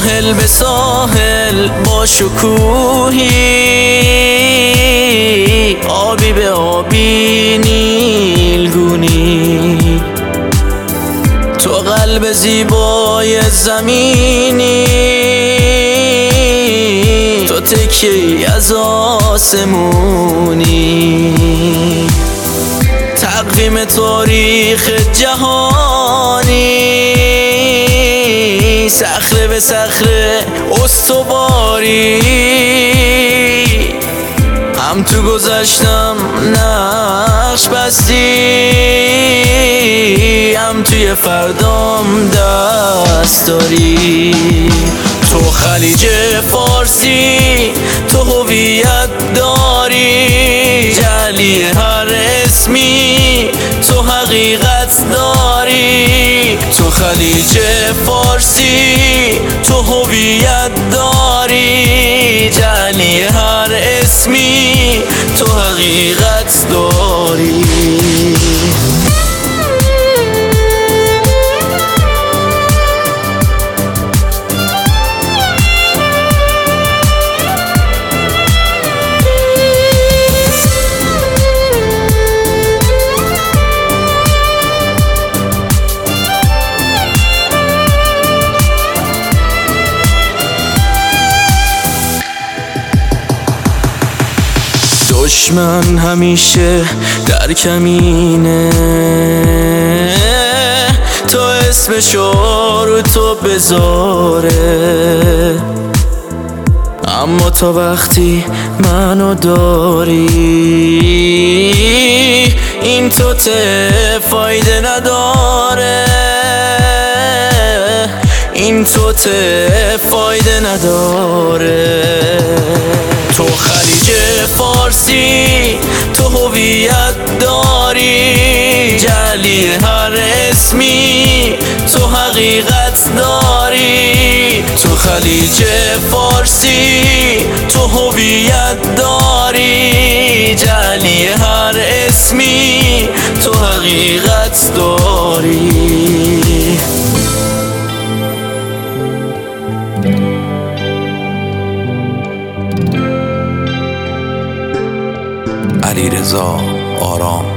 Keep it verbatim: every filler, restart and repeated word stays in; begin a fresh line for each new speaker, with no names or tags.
ساحل به ساحل با شکوهی، آبی به آبی نیلگونی، تو قلب زیبای زمینی، تو تکیه‌ای از آسمونی، تقویم تاریخ جهانی، صخره به صخره استواری، هم تو گذشتم نقش بستی، هم توی فردام دست داری. تو خلیج فارسی، تو هویت داری، جعلی هر اسمی، تو حقیقت داری. تو خلیج فارسی، تو هویت داری، جعلی هر اسمی، تو حقیقت داری. دشمن همیشه در کمینه، تو اسمشو رو تو بذاره، اما تا وقتی منو داری، این تو ته فایده نداره، این تو ته فایده نداره. تو خلیج فارسی، تو هویت داری، جعلی هر اسمی، تو حقیقت داری. تو خلیج فارسی، تو هویت داری، جعلی هر اسمی، تو حقیقت داری.
علیرضا آرام.